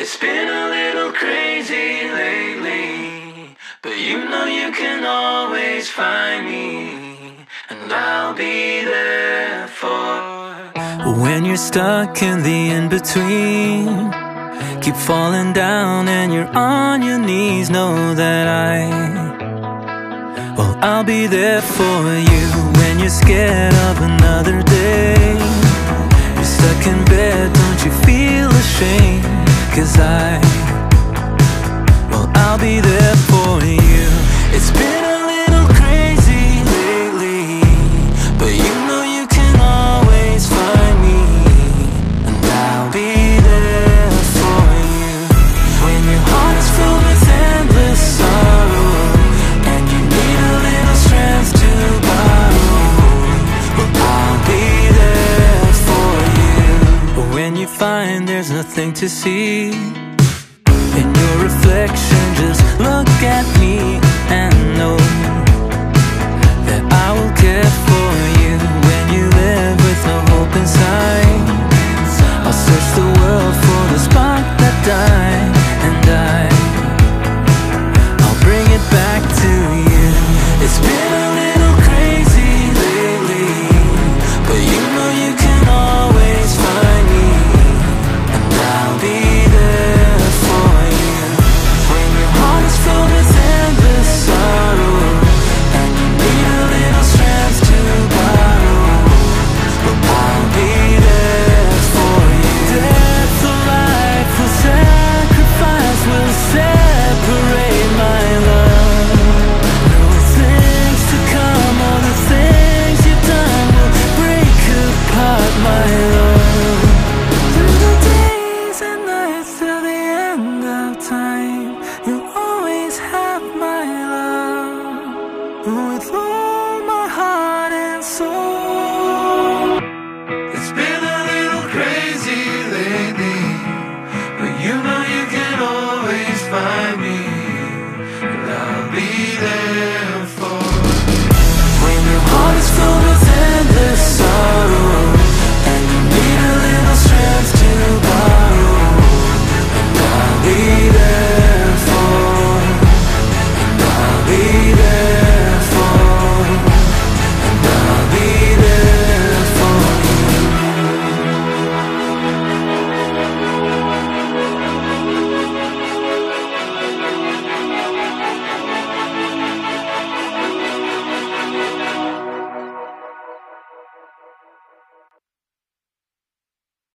It's been a little crazy lately, but you know you can always find me, and I'll be there for when you're stuck in the in-between. Keep falling down and you're on your knees. Know that I'll be there for you when you're scared of another day. You're stuck in bed, don't you feel ashamed? 'Cause I'll be there for you. It's been a little crazy lately, but you know you can always find me, and I'll be there for you. When your heart is filled with endless sorrow, and you need a little strength to borrow, well, I'll be there for you. When you find there's nothing to see in your reflection, just look at me and know that I will care for you. When you live with no hope inside, I'll search the world